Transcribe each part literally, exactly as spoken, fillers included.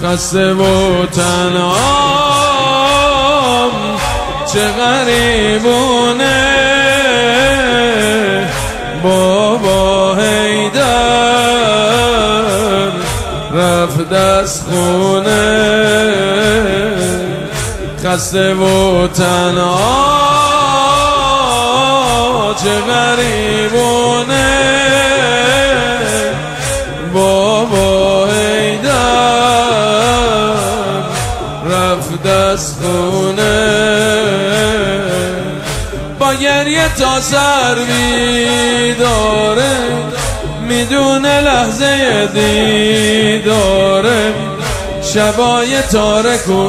خسته و تنهام چه غریبونه بابا حیدر رفت از خونه خسته و تنها چه غریبونه بابا حیدر رفت از خونه با گریه تا سر بیداره میدونه لحظه دیداره شبای تارک و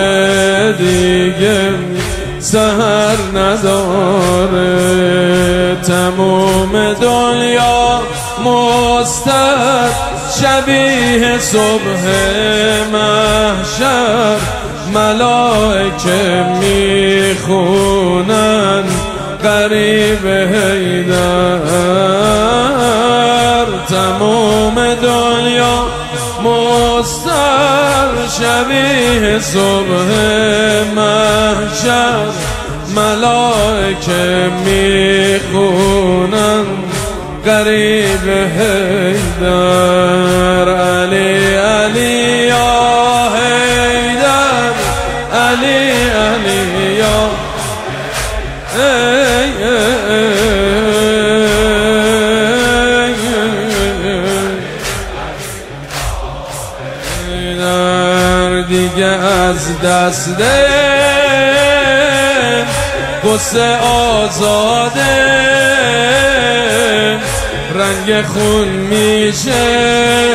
دیگه سحر نداره تموم دنیا مستر شبیه صبح محشر ملائکه میخونن قریب حیدر تموم دنیا مستر شبیه صبح محشر ملائکه میخونن قریب حیدر علی علی یا حیدر علی علی یا ای حیدر دیگه از دست ده قصه آزاده رنگ خون میشه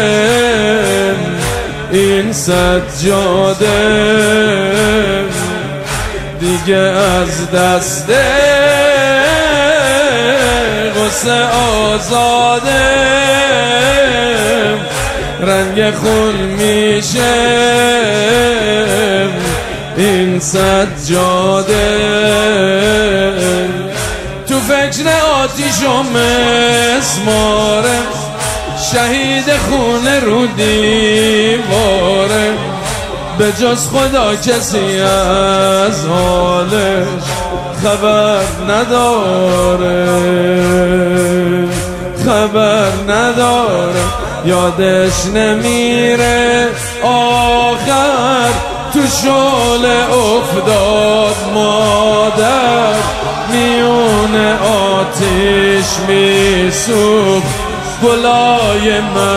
این سجاده دیگه از دست قصه آزاده رنگ خون میشه این سجاده تو فکر آتیش و مسماره شهید خونه رو دیواره به جز خدا کسی از حالش خبر نداره خبر نداره یادش نمیره آخر تو شعله افتاد مادر میون آتیش میسوخت گلای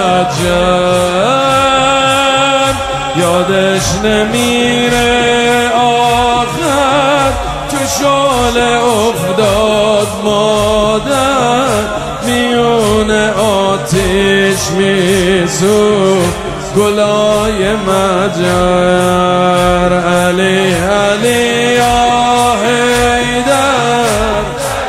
مجر یادش نمیره آخر تو شعله افتاد مادر میون آتیش میسوخت گلای مجر علی علی یا حیدر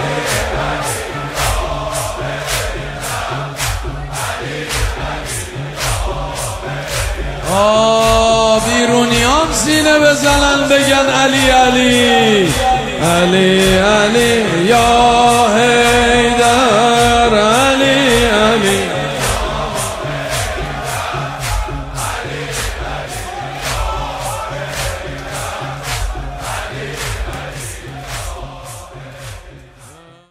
آه بیرونیان سینه بزنن بگن علی علی علی علی یا حیدر